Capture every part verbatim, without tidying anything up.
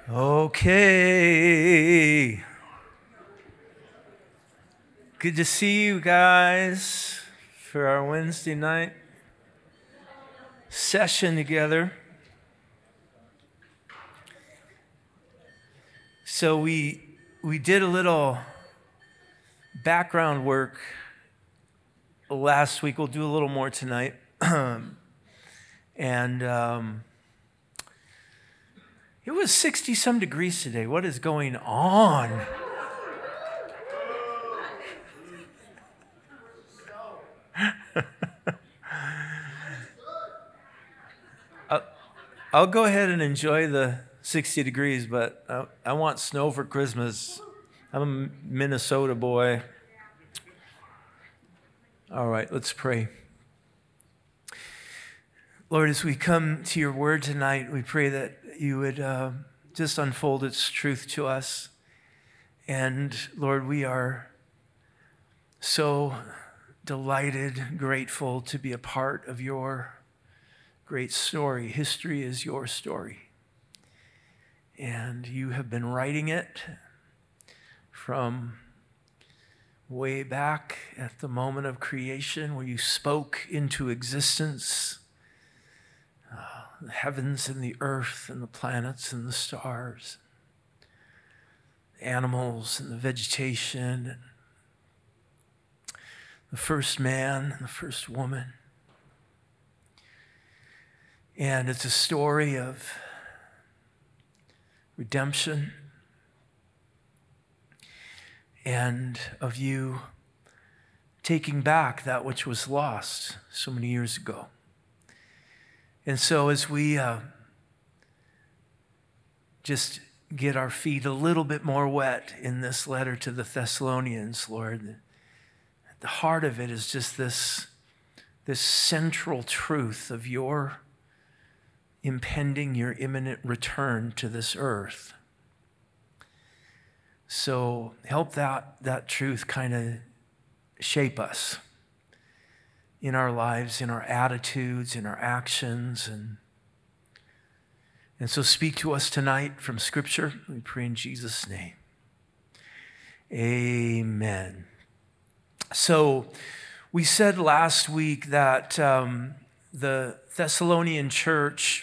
Okay. Good to see you guys for our Wednesday night session together. So we we did a little background work last week. We'll do a little more tonight. and um, it was sixty some degrees today. What is going on? I'll, I'll go ahead and enjoy the sixty degrees, but I, I want snow for Christmas. I'm a Minnesota boy. All right, let's pray. Lord, as we come to your word tonight, we pray that you would uh, just unfold its truth to us. And Lord, we are so delighted, grateful to be a part of your great story. History is your story. And you have been writing it from way back at the moment of creation where you spoke into existence uh, the heavens and the earth and the planets and the stars, animals and the vegetation, and the first man and the first woman. And it's a story of redemption and of you taking back that which was lost so many years ago. And so as we uh, just get our feet a little bit more wet in this letter to the Thessalonians, Lord, at the heart of it is just this, this central truth of your impending, your imminent return to this earth. So help that, that truth kind of shape us in our lives, in our attitudes, in our actions. And, and so speak to us tonight from Scripture. We pray in Jesus' name. Amen. So we said last week that um, the Thessalonian church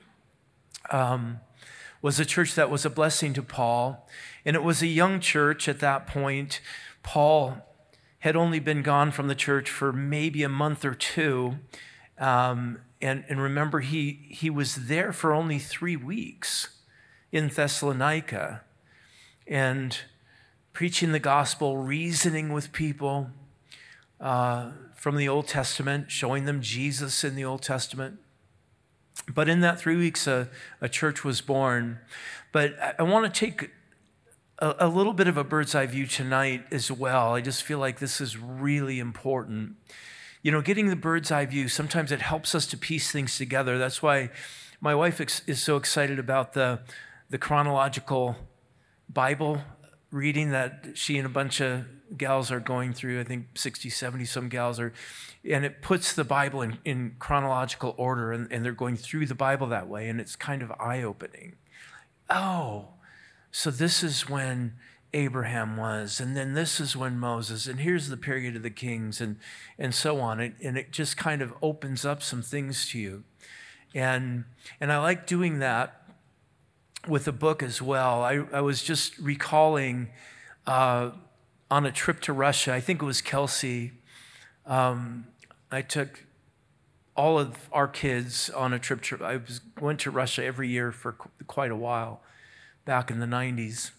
um, was a church that was a blessing to Paul. And it was a young church at that point. Paul had only been gone from the church for maybe a month or two. Um, and, and remember, he, he was there for only three weeks in Thessalonica and preaching the gospel, reasoning with people uh, from the Old Testament, showing them Jesus in the Old Testament. But in that three weeks, a, a church was born. But I, I want to take a, a little bit of a bird's eye view tonight as well. I just feel like this is really important. You know, getting the bird's eye view, sometimes it helps us to piece things together. That's why my wife ex- is so excited about the, the chronological Bible reading that she and a bunch of gals are going through. I think sixty, seventy some gals are, and it puts the Bible in, in chronological order, and, and they're going through the Bible that way, and it's kind of eye-opening. Oh, so this is when Abraham was, and then this is when Moses, and here's the period of the kings, and, and so on. It, and it just kind of opens up some things to you. And, and I like doing that with a book as well. I, I was just recalling uh, on a trip to Russia, I think it was Kelsey, um, I took all of our kids on a trip. To, I was, went to Russia every year for qu- quite a while, back in the nineties.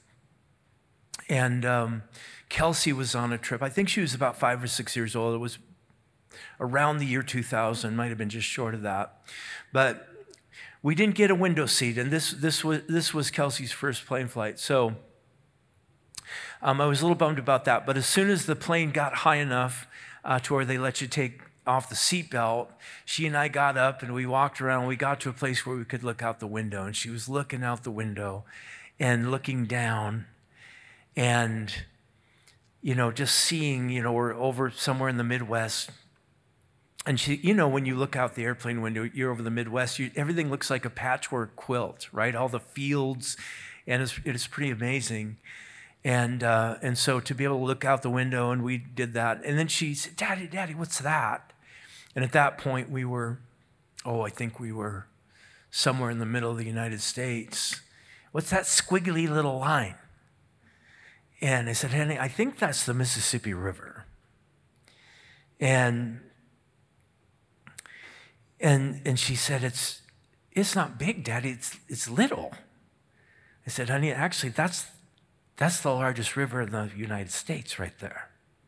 And um, Kelsey was on a trip. I think she was about five or six years old. It was around the year two thousand, might have been just short of that. But we didn't get a window seat, and this this was this was Kelsey's first plane flight. So um, I was a little bummed about that. But as soon as the plane got high enough uh, to where they let you take off the seatbelt, she and I got up and we walked around. We got to a place where we could look out the window, and she was looking out the window and looking down, and you know, just seeing, you know, we're over somewhere in the Midwest. And she, you know, when you look out the airplane window, you're over the Midwest, you, everything looks like a patchwork quilt, right? All the fields And it's, it is pretty amazing. And uh, and so to be able to look out the window, and we did that. And then she said, Daddy, Daddy, what's that? And at that point we were, oh, I think we were somewhere in the middle of the United States. What's that squiggly little line? And I said, honey, I think that's the Mississippi River. And and and she said, it's it's not big, Daddy, it's it's little. I said, honey, actually that's That's the largest river in the United States right there.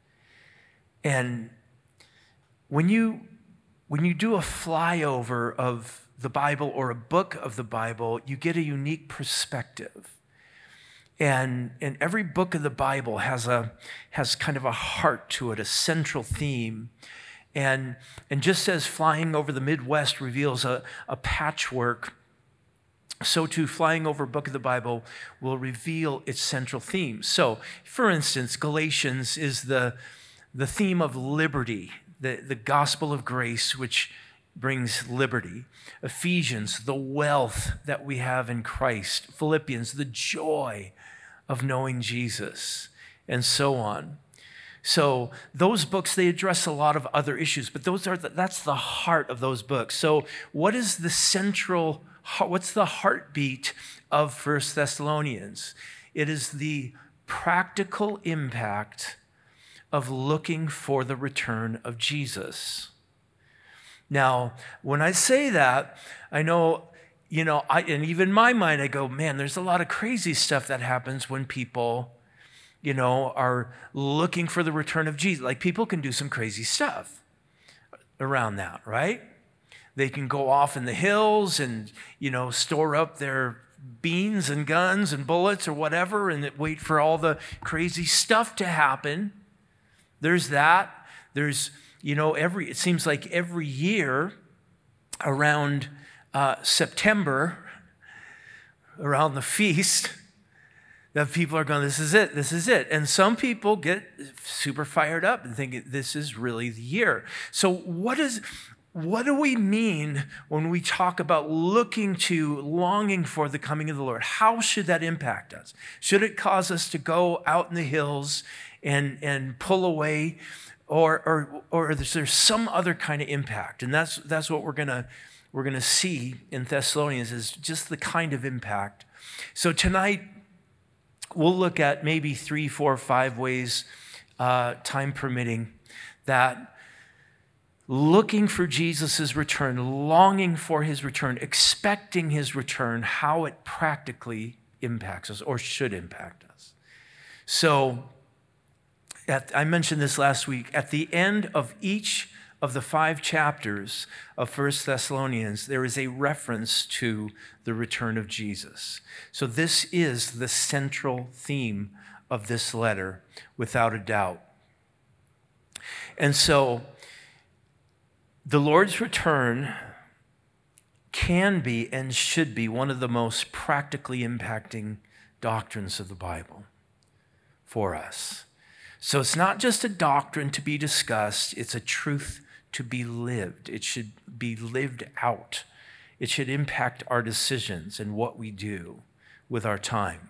And when you, when you do a flyover of the Bible or a book of the Bible, you get a unique perspective. And, and every book of the Bible has, a, has kind of a heart to it, a central theme. And, and just as flying over the Midwest reveals a, a patchwork, so too, flying over a book of the Bible will reveal its central theme. So, for instance, Galatians is the, the theme of liberty, the, the gospel of grace, which brings liberty. Ephesians, the wealth that we have in Christ. Philippians, the joy of knowing Jesus, and so on. So those books, they address a lot of other issues, but those are the, that's the heart of those books. So what is the central What's the heartbeat of First Thessalonians? It is the practical impact of looking for the return of Jesus. Now, when I say that, I know, you know, I, and even in my mind, I go, man, there's a lot of crazy stuff that happens when people, you know, are looking for the return of Jesus. Like, people can do some crazy stuff around that, right? They can go off in the hills and, you know, store up their beans and guns and bullets or whatever and wait for all the crazy stuff to happen. There's that. There's, you know, every, it seems like every year around uh, September, around the feast, that people are going, this is it, this is it. And some people get super fired up and think this is really the year. So what is... What do we mean when we talk about looking to, longing for the coming of the Lord? How should that impact us? Should it cause us to go out in the hills and, and pull away? Or, or, or is there some other kind of impact? And that's, that's what we're gonna, we're gonna see in Thessalonians, is just the kind of impact. So tonight, we'll look at maybe three, four, five ways, uh, time permitting, that looking for Jesus' return, longing for his return, expecting his return, how it practically impacts us or should impact us. So, at, I mentioned this last week, at the end of each of the five chapters of First Thessalonians, there is a reference to the return of Jesus. So this is the central theme of this letter, without a doubt. And so, the Lord's return can be and should be one of the most practically impacting doctrines of the Bible for us. So it's not just a doctrine to be discussed, it's a truth to be lived. It should be lived out. It should impact our decisions and what we do with our time.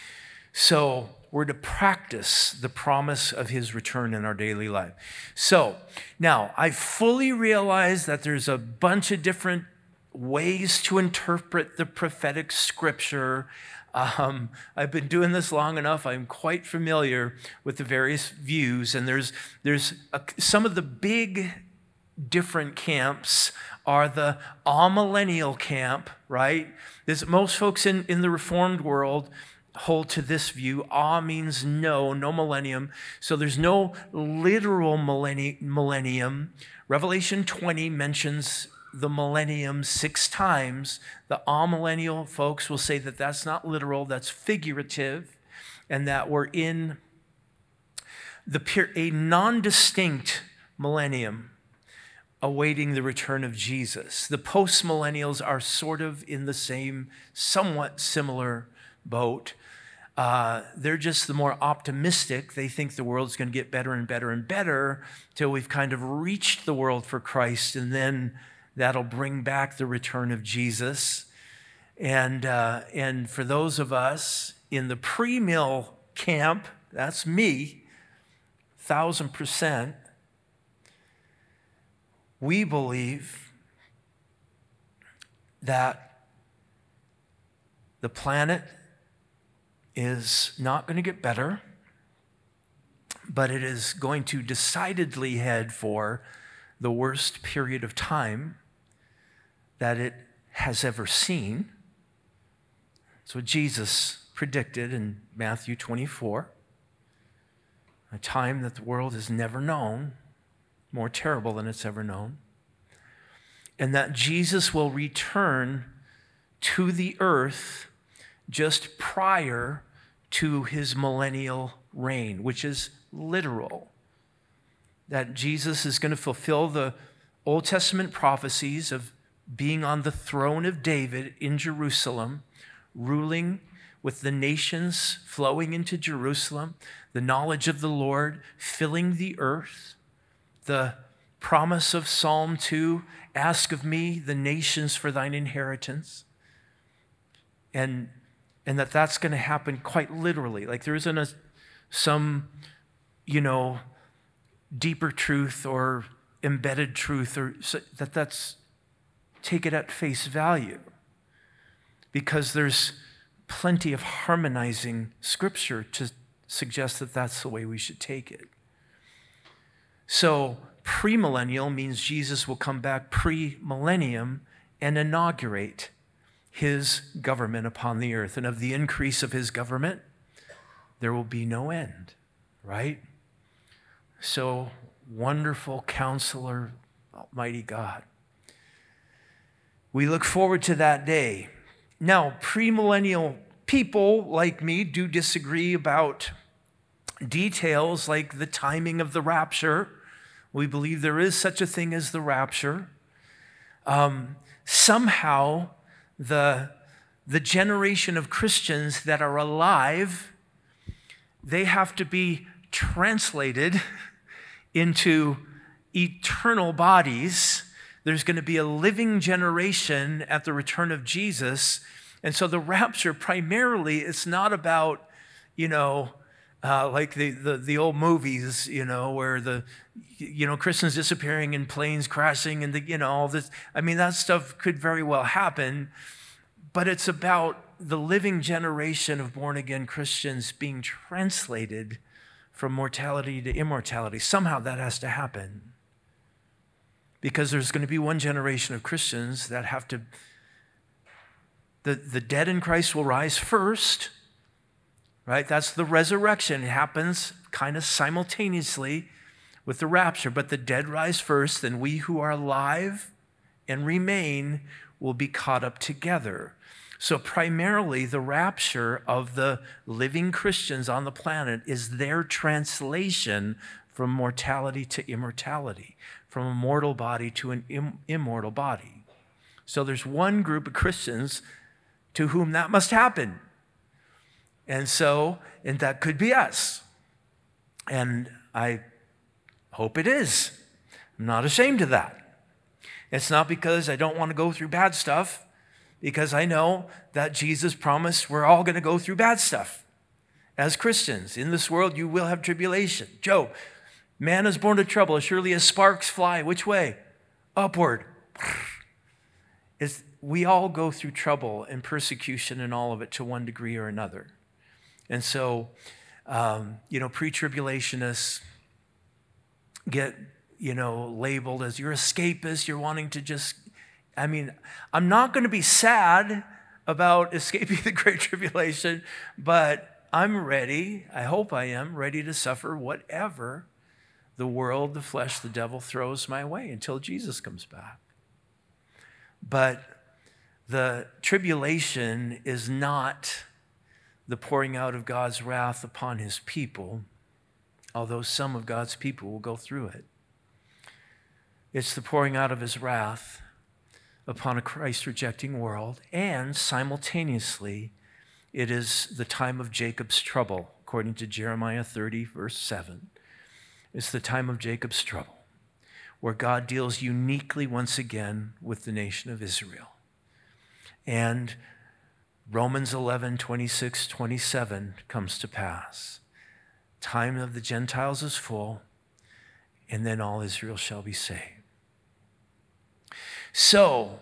So we're to practice the promise of his return in our daily life. So now I fully realize that there's a bunch of different ways to interpret the prophetic scripture. Um, I've been doing this long enough. I'm quite familiar with the various views, and there's there's a, some of the big different camps are the amillennial camp, right? There's most folks in, in the Reformed world hold to this view. Ah means no, no millennium. So there's no literal millennium. Revelation twenty mentions the millennium six times. The amillennial folks will say that that's not literal, that's figurative, and that we're in the a non-distinct millennium awaiting the return of Jesus. The post-millennials are sort of in the same, somewhat similar boat. Uh, they're just the more optimistic. They think the world's going to get better and better and better till we've kind of reached the world for Christ, and then that'll bring back the return of Jesus. And, uh, and for those of us in the pre-mill camp, that's me, thousand percent, we believe that the planet is not going to get better, but it is going to decidedly head for the worst period of time that it has ever seen. That's what Jesus predicted in Matthew twenty-four, a time that the world has never known, more terrible than it's ever known, and that Jesus will return to the earth just prior to his millennial reign, which is literal. That Jesus is going to fulfill the Old Testament prophecies of being on the throne of David in Jerusalem, ruling with the nations flowing into Jerusalem, the knowledge of the Lord filling the earth, the promise of Psalm two, ask of me the nations for thine inheritance, and, and that that's going to happen quite literally. Like there isn't a, some, you know, deeper truth or embedded truth, or so that that's, take it at face value, because there's plenty of harmonizing scripture to suggest that that's the way we should take it. So premillennial means Jesus will come back pre-millennium and inaugurate his government upon the earth. And of the increase of his government, there will be no end, right? So wonderful Counselor, Almighty God. We look forward to that day. Now, premillennial people like me do disagree about details like the timing of the rapture. We believe there is such a thing as the rapture. Um, somehow, the, the generation of Christians that are alive, they have to be translated into eternal bodies. There's going to be a living generation at the return of Jesus. And so the rapture, primarily, it's not about, you know, uh, like the, the, the old movies, you know, where the, you know, Christians disappearing and planes crashing and, the, you know, all this. I mean, that stuff could very well happen. But it's about the living generation of born-again Christians being translated from mortality to immortality. Somehow that has to happen. Because there's going to be one generation of Christians that have to, the, the dead in Christ will rise first, right? That's the resurrection. It happens kind of simultaneously with the rapture, but the dead rise first, then we who are alive and remain will be caught up together. So primarily the rapture of the living Christians on the planet is their translation from mortality to immortality, from a mortal body to an im- immortal body. So there's one group of Christians to whom that must happen. And so, and that could be us. And I hope it is. I'm not ashamed of that. It's not because I don't want to go through bad stuff, because I know that Jesus promised we're all going to go through bad stuff. As Christians, in this world you will have tribulation. Job, man is born to trouble, as surely as sparks fly. Which way? Upward. It's, we all go through trouble and persecution and all of it to one degree or another. And so, um, you know, pre-tribulationists get, you know, labeled as you're escapist, you're wanting to just, I mean, I'm not going to be sad about escaping the Great Tribulation, but I'm ready, I hope I am, ready to suffer whatever the world, the flesh, the devil throws my way until Jesus comes back. But the tribulation is not the pouring out of God's wrath upon his people, although some of God's people will go through it. It's the pouring out of his wrath upon a Christ-rejecting world, and simultaneously, it is the time of Jacob's trouble, according to Jeremiah thirty, verse seven. It's the time of Jacob's trouble, where God deals uniquely once again with the nation of Israel. And Romans eleven, twenty-six, twenty-seven comes to pass. Time of the Gentiles is full, and then all Israel shall be saved. So,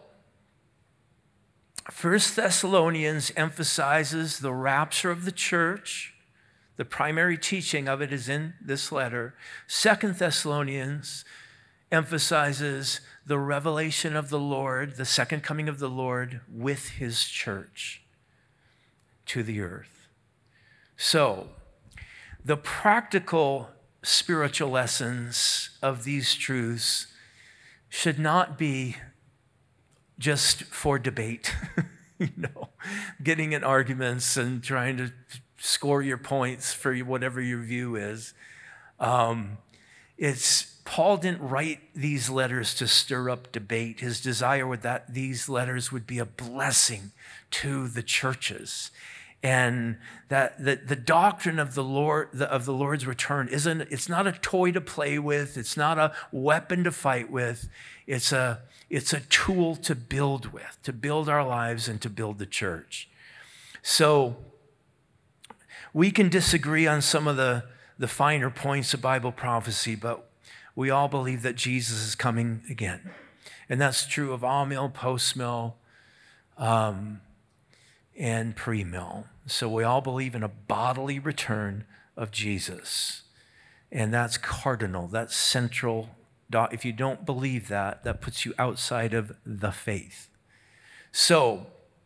First Thessalonians emphasizes the rapture of the church. The primary teaching of it is in this letter. Second Thessalonians emphasizes the revelation of the Lord, the second coming of the Lord with his church to the earth. So, the practical spiritual lessons of these truths should not be just for debate, you know, getting in arguments and trying to score your points for whatever your view is. Um, it's Paul didn't write these letters to stir up debate. His desire was that these letters would be a blessing to the churches, and that the, the doctrine of the Lord the, of the Lord's return isn't. It's not a toy to play with. It's not a weapon to fight with. It's a it's a tool to build with, to build our lives and to build the church. So we can disagree on some of the, the finer points of Bible prophecy, but we all believe that Jesus is coming again. And that's true of amill, post-mill, um, and pre-mill. So we all believe in a bodily return of Jesus. And that's cardinal, that's central. If you don't believe that, that puts you outside of the faith. So,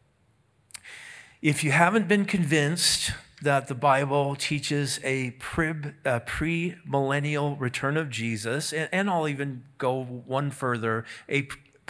if you haven't been convinced that the Bible teaches a pre-millennial return of Jesus, and, and I'll even go one further, a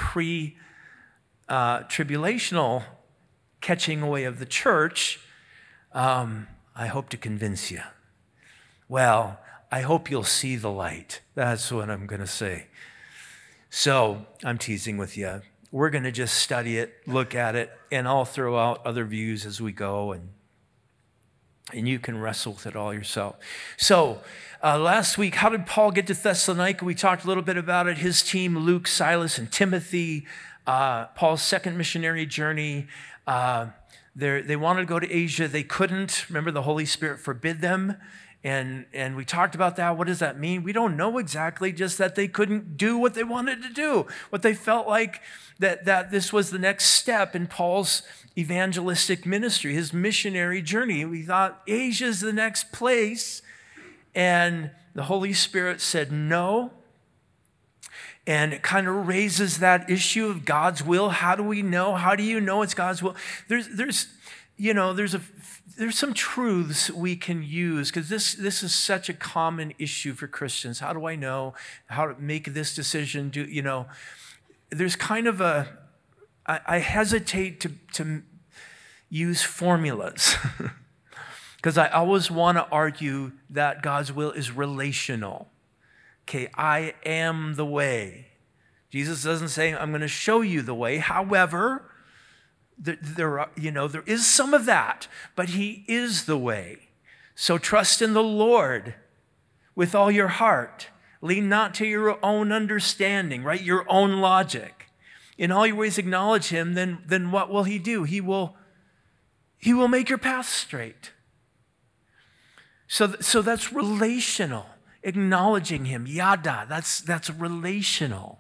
pre-tribulational uh, catching away of the church, um, I hope to convince you. Well, I hope you'll see the light. That's what I'm going to say. So I'm teasing with you. We're going to just study it, look at it, and I'll throw out other views as we go, and, and you can wrestle with it all yourself. So uh, last week, how did Paul get to Thessalonica? We talked a little bit about it. His team, Luke, Silas, and Timothy, uh, Paul's second missionary journey. Uh, they wanted to go to Asia. They couldn't. Remember, the Holy Spirit forbid them. And and we talked about that. What does that mean? We don't know exactly, just that they couldn't do what they wanted to do, what they felt like that, that this was the next step in Paul's evangelistic ministry, his missionary journey. We thought Asia's the next place. And the Holy Spirit said no. And it kind of raises that issue of God's will. How do we know? How do you know it's God's will? There's, there's, you know, there's a There's some truths we can use, because this, this is such a common issue for Christians. How do I know how to make this decision? Do you know? There's kind of a, I, I hesitate to, to use formulas, because I always want to argue that God's will is relational. Okay, I am the way. Jesus doesn't say, I'm going to show you the way. However, There, there, are, you know, there is some of that, but he is the way. So trust in the Lord with all your heart. Lean not to your own understanding, right? Your own logic. In all your ways acknowledge him, then, then what will he do? He will, he will make your path straight. So, so that's relational. Acknowledging him, yada, that's, that's relational.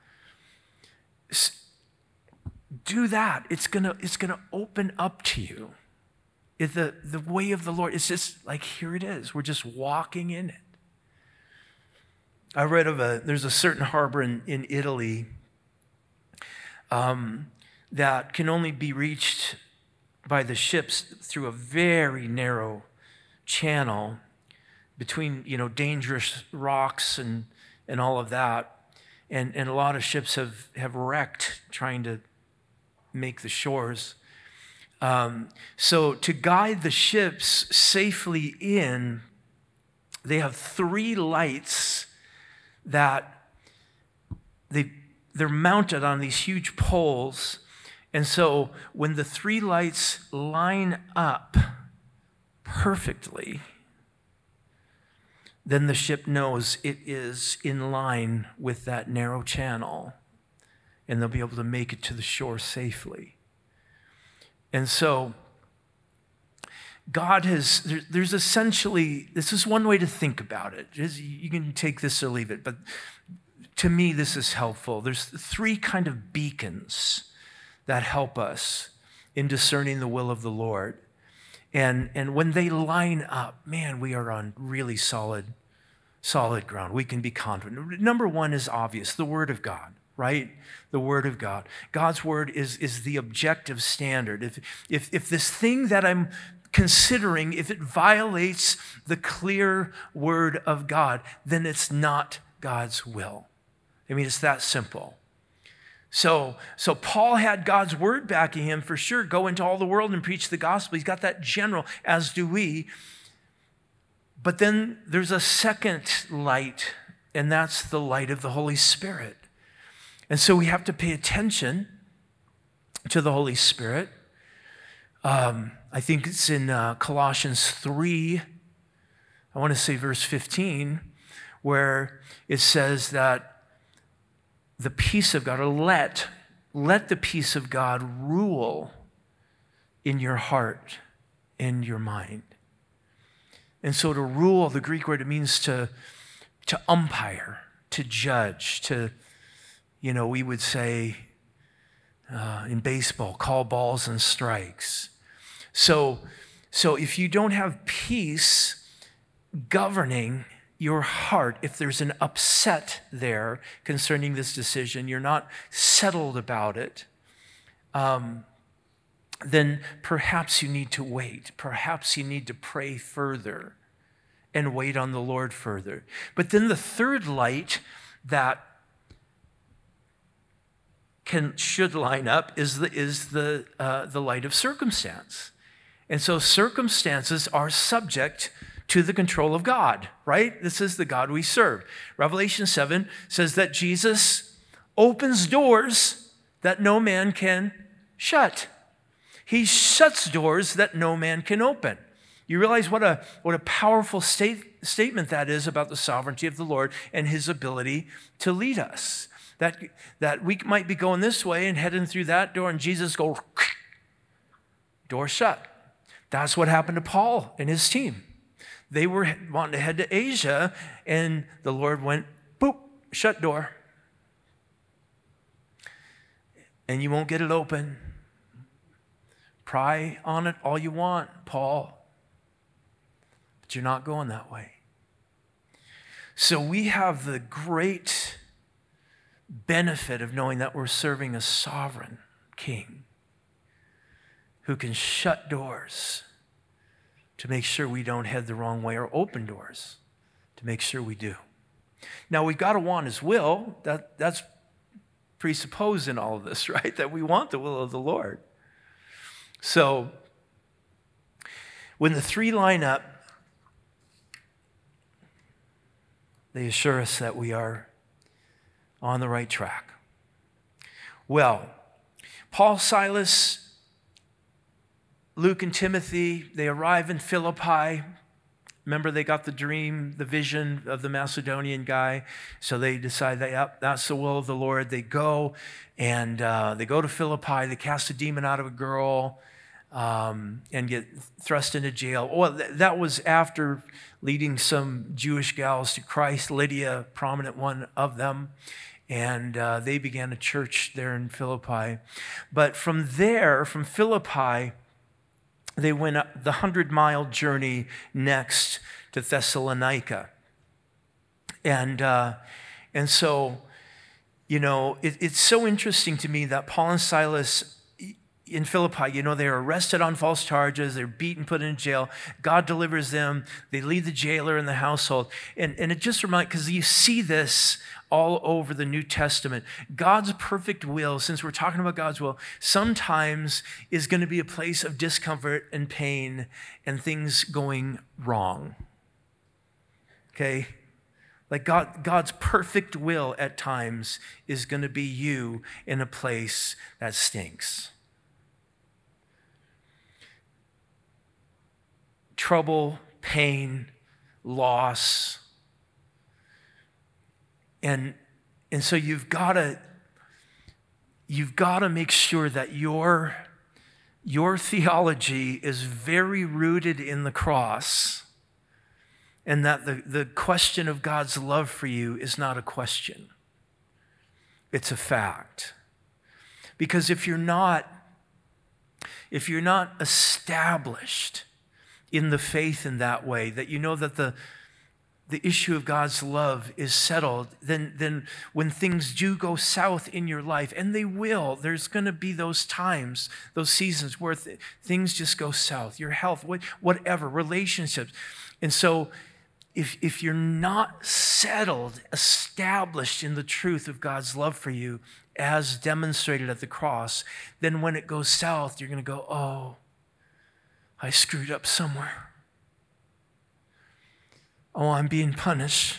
Do that. It's gonna, it's gonna open up to you. It, the, the way of the Lord, it's just like, here it is. We're just walking in it. I read of a, there's a certain harbor in, in Italy um, that can only be reached by the ships through a very narrow channel between, you know, dangerous rocks and, and all of that. And, and a lot of ships have, have wrecked trying to make the shores. Um, so to guide the ships safely in, they have three lights that they, they're mounted on these huge poles. And so when the three lights line up perfectly, then the ship knows it is in line with that narrow channel, and they'll be able to make it to the shore safely. And so God has, there, there's essentially, this is one way to think about it. Just, you can take this or leave it, but to me, this is helpful. There's three kind of beacons that help us in discerning the will of the Lord. And, and when they line up, man, we are on really solid, solid ground. We can be confident. Number one is obvious, the Word of God, right? The Word of God. God's Word is, is the objective standard. If, if, if this thing that I'm considering, if it violates the clear Word of God, then it's not God's will. I mean, it's that simple. So, so Paul had God's word backing him for sure. Go into all the world and preach the gospel. He's got that general, as do we. But then there's a second light, and that's the light of the Holy Spirit. And so we have to pay attention to the Holy Spirit. Um, I think it's in uh, Colossians three, I want to say verse fifteen, where it says that the peace of God, or let, let the peace of God rule in your heart, in your mind. And so to rule, the Greek word, it means to, to umpire, to judge, to, you know, we would say uh, in baseball, call balls and strikes. So, so if you don't have peace governing your heart, if there's an upset there concerning this decision, you're not settled about it, um, then perhaps you need to wait. Perhaps you need to pray further and wait on the Lord further. But then the third light that can should line up is the is the uh, the light of circumstance. And so circumstances are subject to the control of God, right? This is the God we serve. Revelation seven says that Jesus opens doors that no man can shut. He shuts doors that no man can open. You realize what a, what a powerful state, statement that is about the sovereignty of the Lord and his ability to lead us. That, that we might be going this way and heading through that door, and Jesus goes, door shut. That's what happened to Paul and his team. They were wanting to head to Asia, and the Lord went, boop, shut door. And you won't get it open. Pry on it all you want, Paul. But you're not going that way. So we have the great benefit of knowing that we're serving a sovereign king who can shut doors to make sure we don't head the wrong way, or open doors to make sure we do. Now, we've got to want his will. That, that's presupposed in all of this, right? That we want the will of the Lord. So, when the three line up, they assure us that we are on the right track. Well, Paul, Silas, Luke and Timothy, they arrive in Philippi. Remember, they got the dream, the vision of the Macedonian guy. So they decide that, yep, that's the will of the Lord. They go and uh, they go to Philippi. They cast a demon out of a girl um, and get thrust into jail. Well, th- that was after leading some Jewish gals to Christ, Lydia, prominent one of them. And uh, they began a church there in Philippi. But from there, from Philippi, they went the hundred-mile journey next to Thessalonica. And uh, and so, you know, it, it's so interesting to me that Paul and Silas in Philippi, you know, they're arrested on false charges. They're beaten, put in jail. God delivers them. They lead the jailer in the household. And, and it just reminds, because you see this all over the New Testament. God's perfect will, since we're talking about God's will, sometimes is going to be a place of discomfort and pain and things going wrong. Okay? Like God, God's perfect will at times is going to be you in a place that stinks. Trouble, pain, loss. And, and so you've got to you've got to make sure that your your theology is very rooted in the cross, and that the, the question of God's love for you is not a question. It's a fact. Because if you're not, if you're not established in the faith in that way, that you know that the the issue of God's love is settled, then, then when things do go south in your life, and they will, there's going to be those times, those seasons where th- things just go south, your health, what, whatever, relationships. And so if, if you're not settled, established in the truth of God's love for you as demonstrated at the cross, then when it goes south, you're going to go, oh, I screwed up somewhere. Oh, I'm being punished.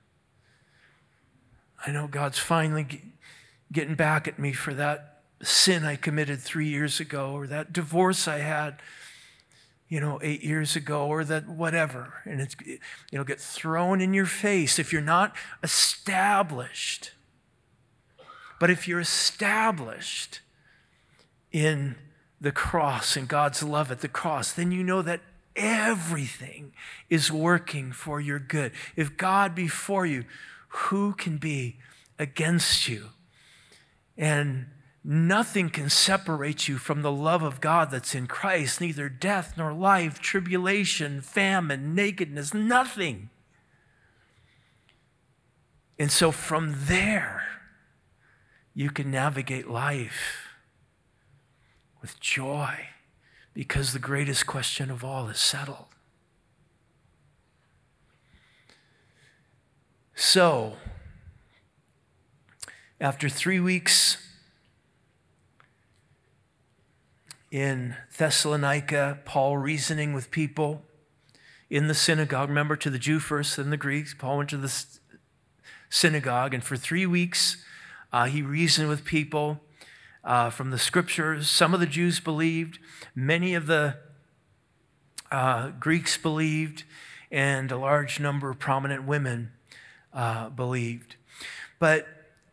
I know God's finally get, getting back at me for that sin I committed three years ago, or that divorce I had, you know, eight years ago, or that whatever. And it's, it'll get thrown in your face if you're not established. But if you're established in the cross and God's love at the cross, then you know that everything is working for your good. If God be for you, who can be against you? And nothing can separate you from the love of God that's in Christ, neither death nor life, tribulation, famine, nakedness, nothing. And so from there, you can navigate life with joy, because the greatest question of all is settled. So, after three weeks in Thessalonica, Paul reasoning with people in the synagogue. Remember, to the Jew first, then the Greeks. Paul went to the synagogue, and for three weeks, uh, he reasoned with people Uh, from the scriptures. Some of the Jews believed, many of the uh, Greeks believed, and a large number of prominent women uh, believed. But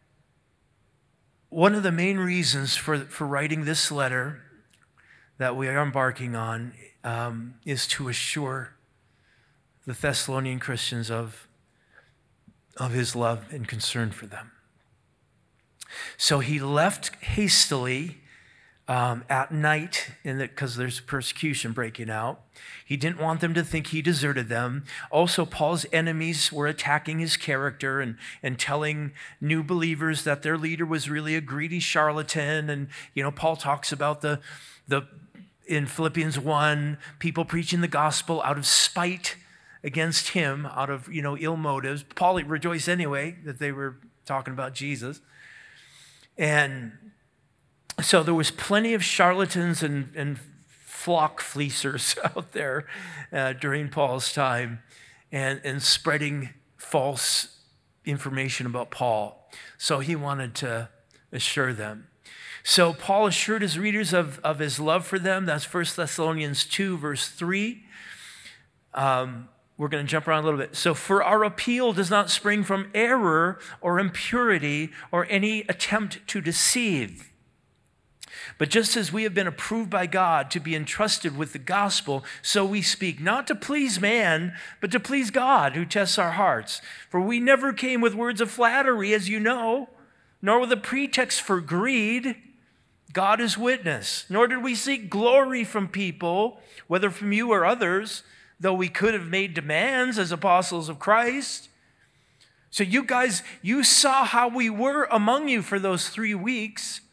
one of the main reasons for, for writing this letter that we are embarking on um, is to assure the Thessalonian Christians of, of his love and concern for them. So he left hastily um, at night because there's persecution breaking out. He didn't want them to think he deserted them. Also, Paul's enemies were attacking his character and, and telling new believers that their leader was really a greedy charlatan. And, you know, Paul talks about the, the in Philippians one, people preaching the gospel out of spite against him, out of, you know, ill motives. Paul rejoiced anyway that they were talking about Jesus. And so there was plenty of charlatans and, and flock fleecers out there uh, during Paul's time and, and spreading false information about Paul. So he wanted to assure them. So Paul assured his readers of, of his love for them. That's First Thessalonians two, verse three. Um, We're going to jump around a little bit. So, for our appeal does not spring from error or impurity or any attempt to deceive. But just as we have been approved by God to be entrusted with the gospel, so we speak, not to please man, but to please God who tests our hearts. For we never came with words of flattery, as you know, nor with a pretext for greed. God is witness. Nor did we seek glory from people, whether from you or others, though we could have made demands as apostles of Christ. So you guys, you saw how we were among you for those three weeks.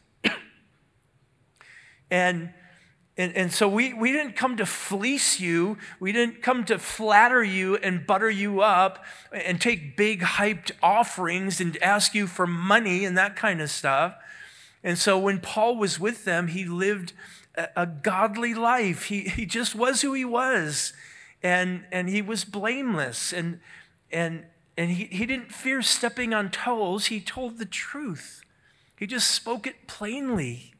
and, and, and so we, we didn't come to fleece you. We didn't come to flatter you and butter you up and take big hyped offerings and ask you for money and that kind of stuff. And so when Paul was with them, he lived a, a godly life. He, he just was who he was. And and he was blameless, and and and he, he didn't fear stepping on toes. He told the truth. He just spoke it plainly.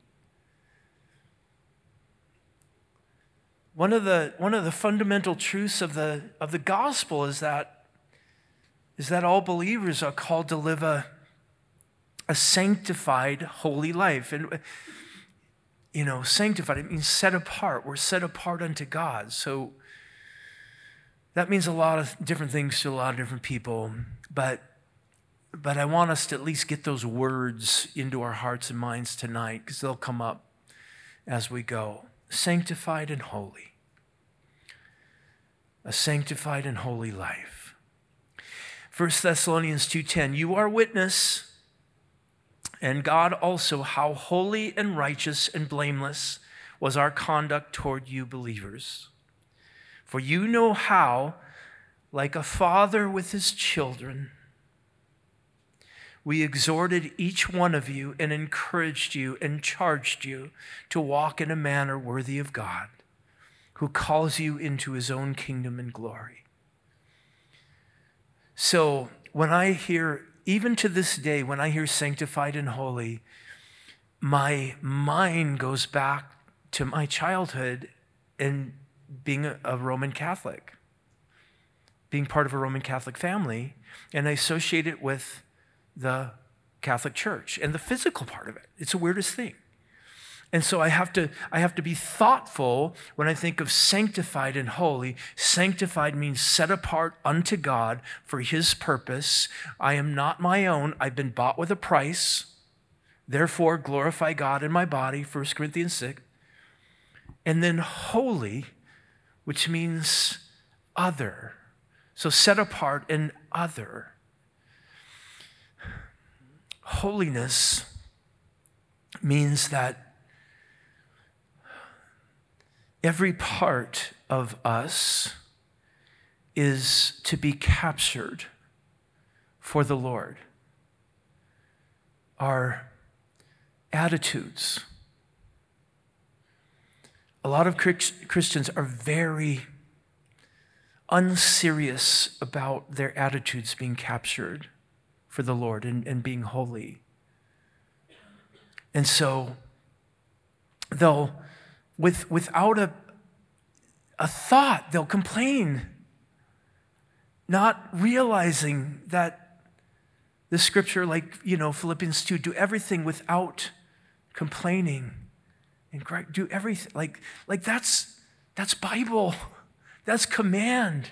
One of the one of the fundamental truths of the of the gospel is that is that all believers are called to live a, a sanctified, holy life. And you know, sanctified, it means set apart. We're set apart unto God. So that means a lot of different things to a lot of different people, but but I want us to at least get those words into our hearts and minds tonight, because they'll come up as we go. Sanctified and holy. A sanctified and holy life. First Thessalonians two ten, you are witness, and God also, how holy and righteous and blameless was our conduct toward you believers. For you know how, like a father with his children, we exhorted each one of you and encouraged you and charged you to walk in a manner worthy of God, who calls you into his own kingdom and glory. So when I hear, even to this day, when I hear sanctified and holy, my mind goes back to my childhood and being a, a Roman Catholic, being part of a Roman Catholic family, and I associate it with the Catholic Church and the physical part of it. It's the weirdest thing. And so I have to, I have to be thoughtful when I think of sanctified and holy. Sanctified means set apart unto God for his purpose. I am not my own. I've been bought with a price. Therefore, glorify God in my body, First Corinthians six. And then holy, which means other. So set apart and other. Holiness means that every part of us is to be captured for the Lord. Our attitudes. A lot of Christians are very unserious about their attitudes being captured for the Lord and, and being holy. And so they'll, with, without a, a thought, they'll complain, not realizing that the scripture, like, you know, Philippians two, do everything without complaining. And do everything, like, like that's, that's Bible. That's command.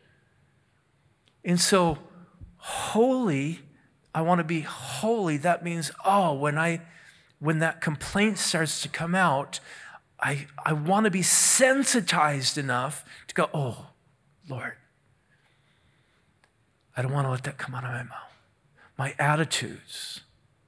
And so holy, I want to be holy. That means, oh, when I, when that complaint starts to come out, I, I want to be sensitized enough to go, oh, Lord, I don't want to let that come out of my mouth. My attitudes,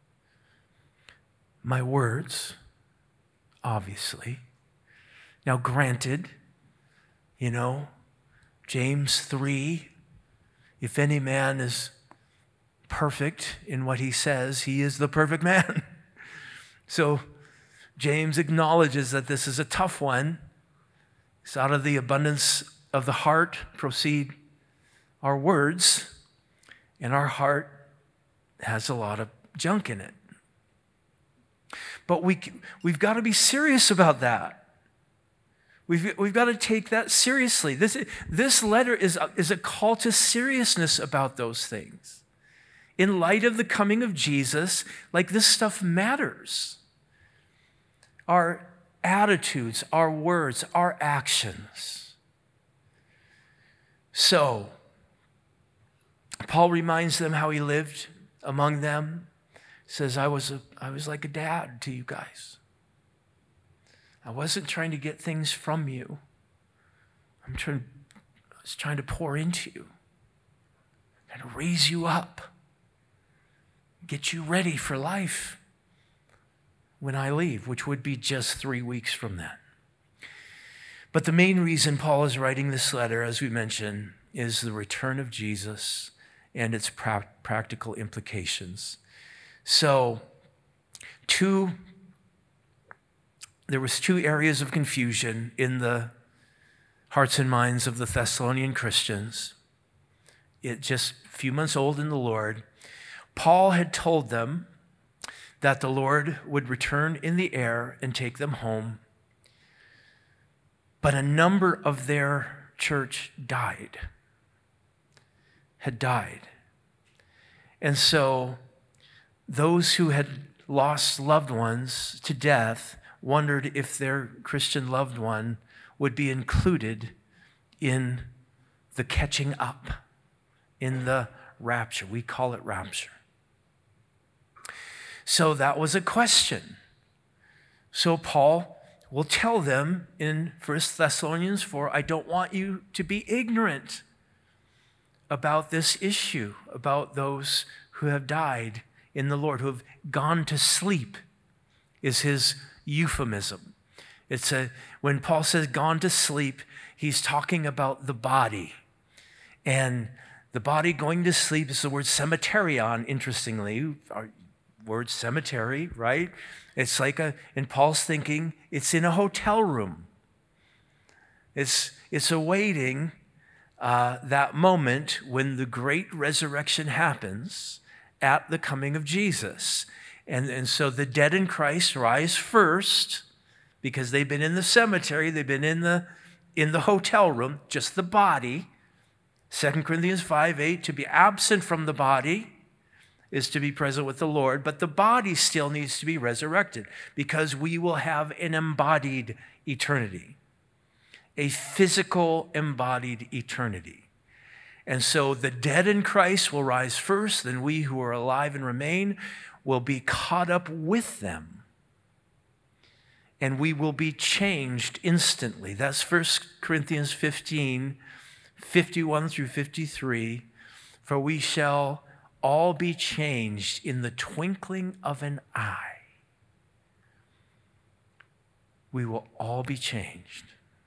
my words, obviously. Now, granted, you know, James three, if any man is perfect in what he says, he is the perfect man. So James acknowledges that this is a tough one. It's out of the abundance of the heart proceed our words, and our heart has a lot of junk in it. But we, we've got to be serious about that. We've, we've got to take that seriously. This, this letter is a, is a call to seriousness about those things. In light of the coming of Jesus, like, this stuff matters. Our attitudes, our words, our actions. So, Paul reminds them how he lived among them. Says, I was, a, I was like a dad to you guys. I wasn't trying to get things from you. I'm trying, I was trying to pour into you, trying to raise you up, get you ready for life when I leave, which would be just three weeks from then. But the main reason Paul is writing this letter, as we mentioned, is the return of Jesus and its pra- practical implications. So, two, there was two areas of confusion in the hearts and minds of the Thessalonian Christians. It just a few months old in the Lord. Paul had told them that the Lord would return in the air and take them home. But a number of their church died, had died. And so those who had lost loved ones to death wondered if their Christian loved one would be included in the catching up, in the rapture. We call it rapture. So that was a question. So Paul will tell them in First Thessalonians four, I don't want you to be ignorant about this issue, about those who have died in the Lord, who have gone to sleep, is his euphemism. It's a, when Paul says gone to sleep, he's talking about the body. And the body going to sleep is the word cemeterion, interestingly. Our word cemetery, right? It's like a, in Paul's thinking, it's in a hotel room. It's, it's awaiting uh, that moment when the great resurrection happens at the coming of Jesus. And, and so the dead in Christ rise first because they've been in the cemetery, they've been in the, in the hotel room, just the body. Second Corinthians five eight, to be absent from the body is to be present with the Lord, but the body still needs to be resurrected because we will have an embodied eternity, a physical embodied eternity. And so the dead in Christ will rise first, then we who are alive and remain will be caught up with them. And we will be changed instantly. That's First Corinthians fifteen, fifty-one through fifty-three. For we shall all be changed in the twinkling of an eye. We will all be changed.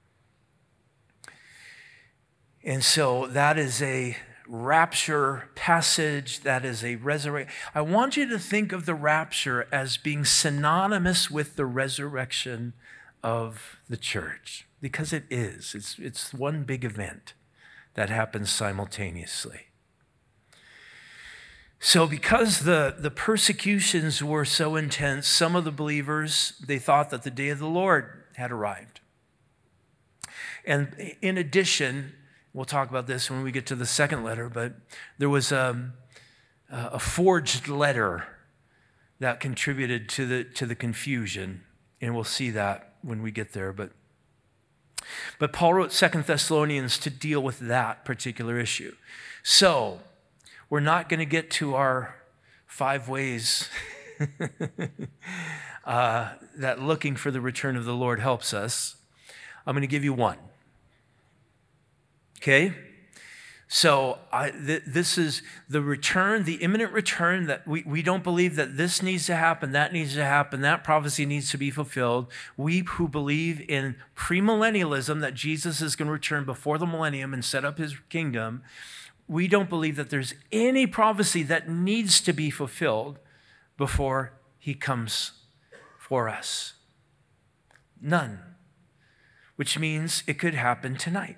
And so that is a rapture passage, that is a resurrection. I want you to think of the rapture as being synonymous with the resurrection of the church, because it is. It's, it's one big event that happens simultaneously. So because the, the persecutions were so intense, some of the believers, they thought that the day of the Lord had arrived. And in addition, we'll talk about this when we get to the second letter, but there was a, a forged letter that contributed to the, to the confusion, and we'll see that when we get there. But, but Paul wrote Second Thessalonians to deal with that particular issue. So, we're not going to get to our five ways uh, that looking for the return of the Lord helps us. I'm going to give you one. Okay? So I, th- this is the return, the imminent return that we, we don't believe that this needs to happen, that needs to happen, that prophecy needs to be fulfilled. We who believe in premillennialism, that Jesus is going to return before the millennium and set up his kingdom, we don't believe that there's any prophecy that needs to be fulfilled before he comes for us. None. Which means it could happen tonight.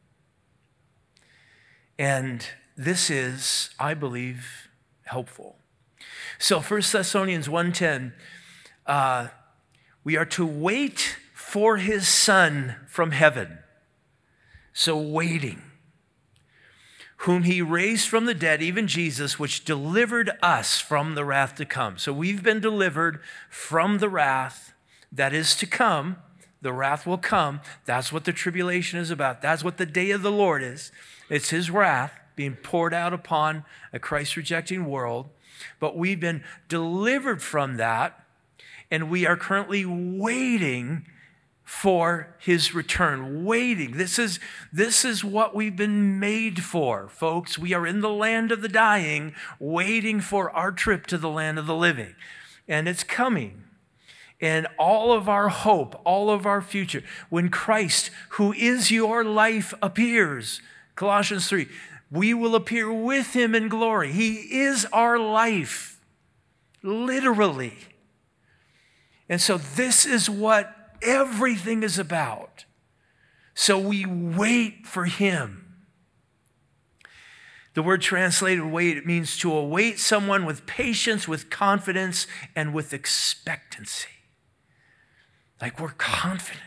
And this is, I believe, helpful. So First Thessalonians one ten, uh, we are to wait for his Son from heaven. So waiting. Whom he raised from the dead, even Jesus, which delivered us from the wrath to come. So we've been delivered from the wrath that is to come. The wrath will come. That's what the tribulation is about. That's what the day of the Lord is. It's his wrath being poured out upon a Christ-rejecting world. But we've been delivered from that, and we are currently waiting for his return, waiting. This is, this is what we've been made for, folks. We are in the land of the dying, waiting for our trip to the land of the living. And it's coming. And all of our hope, all of our future, when Christ, who is your life, appears, Colossians three, we will appear with him in glory. He is our life, literally. And so this is what everything is about. So we wait for him. The word translated wait, it means to await someone with patience, with confidence, and with expectancy. Like we're confident.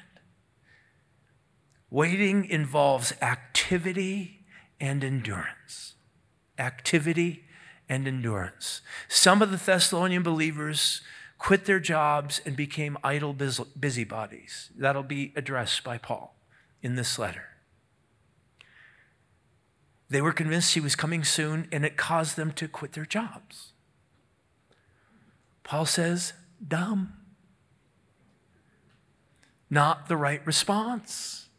Waiting involves activity and endurance. Activity and endurance. Some of the Thessalonian believers quit their jobs and became idle busybodies. That'll be addressed by Paul in this letter. They were convinced he was coming soon, and it caused them to quit their jobs. Paul says, dumb. Not the right response.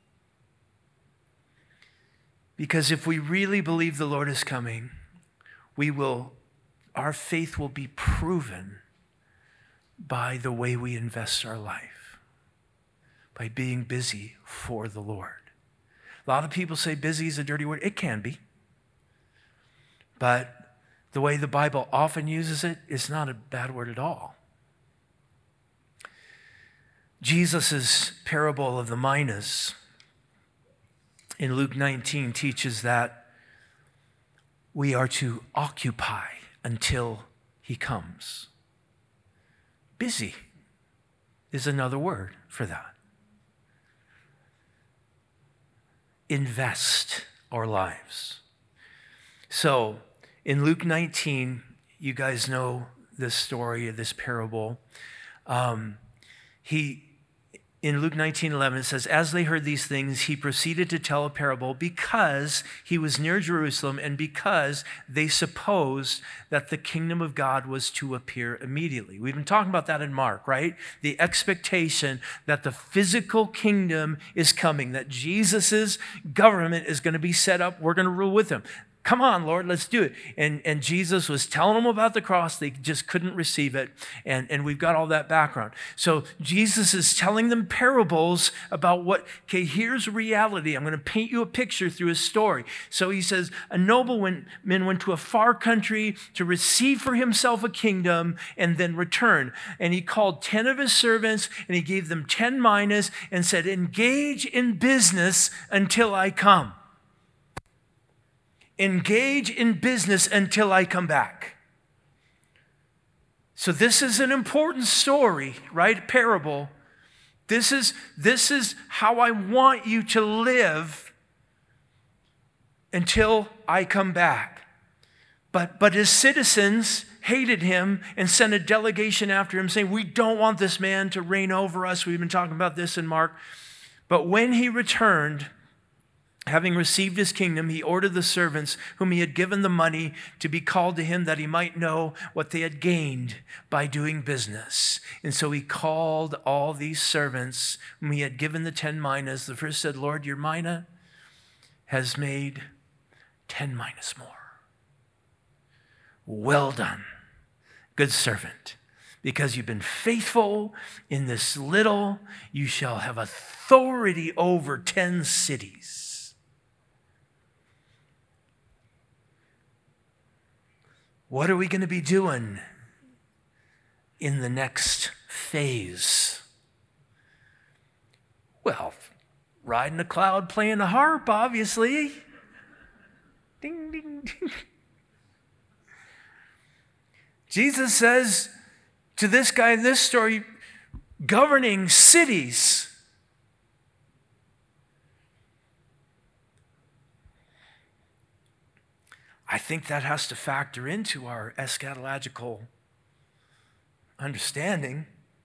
Because if we really believe the Lord is coming, we will, our faith will be proven by the way we invest our life, by being busy for the Lord. A lot of people say busy is a dirty word. It can be. But the way the Bible often uses it is not a bad word at all. Jesus' parable of the minas in Luke nineteen teaches that we are to occupy until he comes. Busy is another word for that. Invest our lives. So in Luke nineteen, you guys know this story, this parable. Um, he, in Luke nineteen eleven, it says, as they heard these things, he proceeded to tell a parable because he was near Jerusalem and because they supposed that the kingdom of God was to appear immediately. We've been talking about that in Mark, right? The expectation that the physical kingdom is coming, that Jesus's government is going to be set up. We're going to rule with him. Come on, Lord, let's do it. And, and Jesus was telling them about the cross. They just couldn't receive it. And, and we've got all that background. So Jesus is telling them parables about what, okay, here's reality. I'm going to paint you a picture through a story. So he says, a nobleman went to a far country to receive for himself a kingdom and then return. And he called ten of his servants and he gave them ten minas and said, engage in business until I come. Engage in business until I come back. So this is an important story, right? Parable. This is, this is how I want you to live until I come back. But, but his citizens hated him and sent a delegation after him saying, we don't want this man to reign over us. We've been talking about this in Mark. But when he returned, having received his kingdom, he ordered the servants whom he had given the money to be called to him that he might know what they had gained by doing business. And so he called all these servants whom he had given the ten minas. The first said, Lord, your mina has made ten minas more. Well done, good servant. Because you've been faithful in this little, you shall have authority over ten cities. What are we going to be doing in the next phase? Well, riding a cloud, playing a harp, obviously. Ding, ding, ding. Jesus says to this guy in this story, governing cities. I think that has to factor into our eschatological understanding.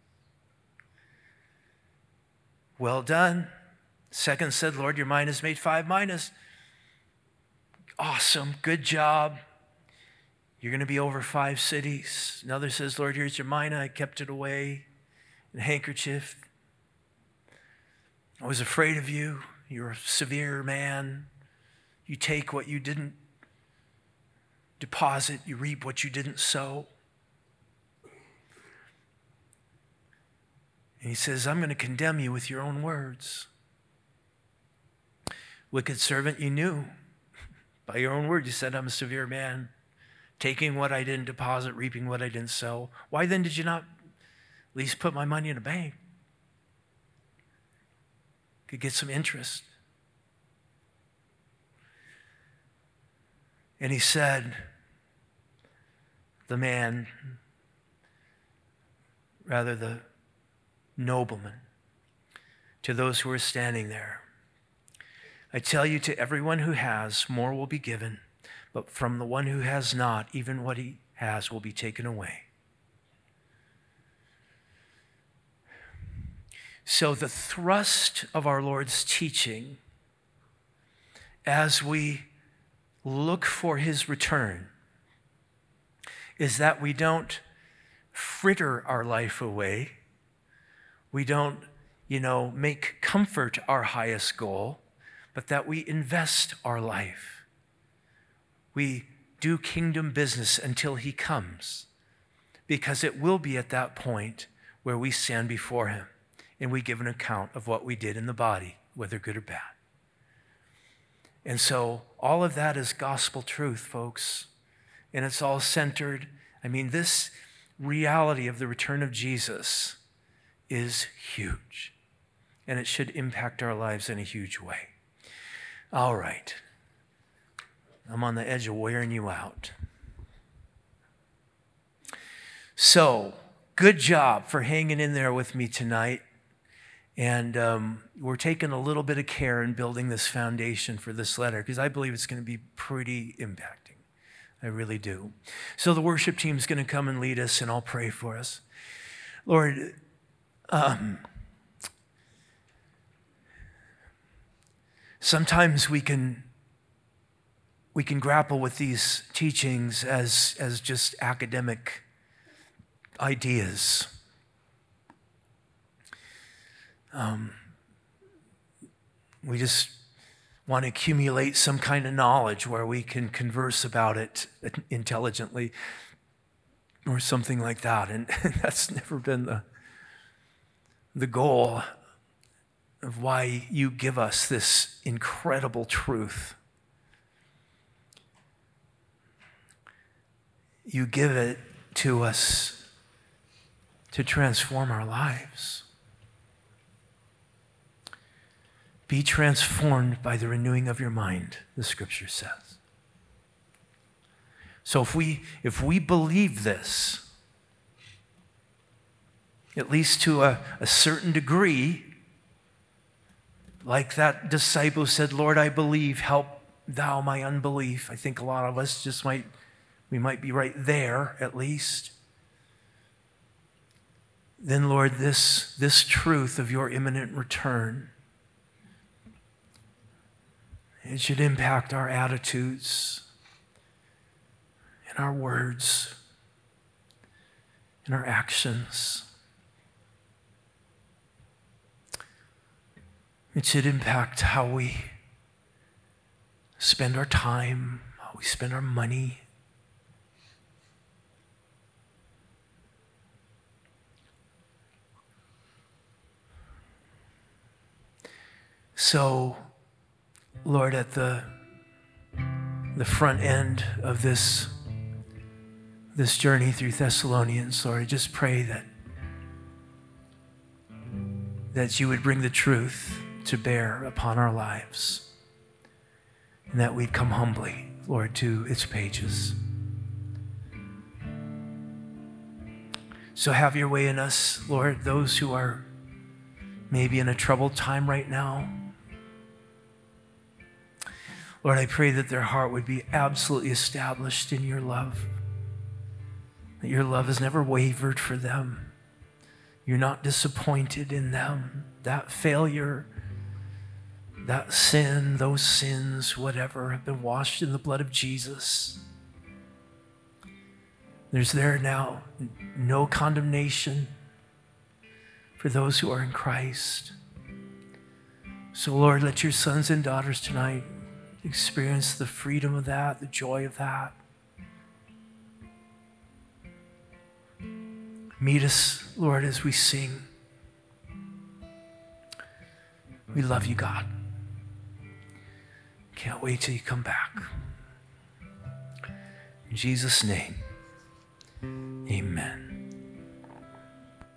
Well done. Second said, Lord, your mina has made five minas. Awesome. Good job. You're going to be over five cities. Another says, Lord, here's your mina. I kept it away in a handkerchief. I was afraid of you. You're a severe man. You take what you didn't deposit, you reap what you didn't sow. And he says, I'm going to condemn you with your own words. Wicked servant, you knew. By your own word, you said, I'm a severe man, taking what I didn't deposit, reaping what I didn't sow. Why then did you not at least put my money in a bank? Could get some interest. And he said, the man, rather the nobleman, to those who are standing there, I tell you, to everyone who has, more will be given, but from the one who has not, even what he has will be taken away. So the thrust of our Lord's teaching as we look for his return is that we don't fritter our life away. We don't, you know, make comfort our highest goal, but that we invest our life. We do kingdom business until he comes, because it will be at that point where we stand before him and we give an account of what we did in the body, whether good or bad. And so all of that is gospel truth, folks. And it's all centered. I mean, this reality of the return of Jesus is huge. And it should impact our lives in a huge way. All right. I'm on the edge of wearing you out. So, good job for hanging in there with me tonight. And um, we're taking a little bit of care in building this foundation for this letter, because I believe it's going to be pretty impacting. I really do. So the worship team is going to come and lead us, and I'll pray for us. Lord, um, sometimes we can we can grapple with these teachings as as just academic ideas. Um, we just want to accumulate some kind of knowledge where we can converse about it intelligently or something like that. And, and that's never been the, the goal of why you give us this incredible truth. You give it to us to transform our lives. Be transformed by the renewing of your mind, the scripture says. So if we if we believe this, at least to a, a certain degree, like that disciple said, Lord, I believe, help thou my unbelief. I think a lot of us just might, we might be right there at least. Then, Lord, this, this truth of your imminent return, it should impact our attitudes and our words and our actions. It should impact how we spend our time, how we spend our money. So, Lord, at the, the front end of this, this journey through Thessalonians, Lord, I just pray that, that you would bring the truth to bear upon our lives, and that we'd come humbly, Lord, to its pages. So have your way in us, Lord, those who are maybe in a troubled time right now. Lord, I pray that their heart would be absolutely established in your love, that your love has never wavered for them. You're not disappointed in them. That failure, that sin, those sins, whatever, have been washed in the blood of Jesus. There's there now no condemnation for those who are in Christ. So, Lord, let your sons and daughters tonight experience the freedom of that, the joy of that. Meet us, Lord, as we sing. We love you, God. Can't wait till you come back. In Jesus' name.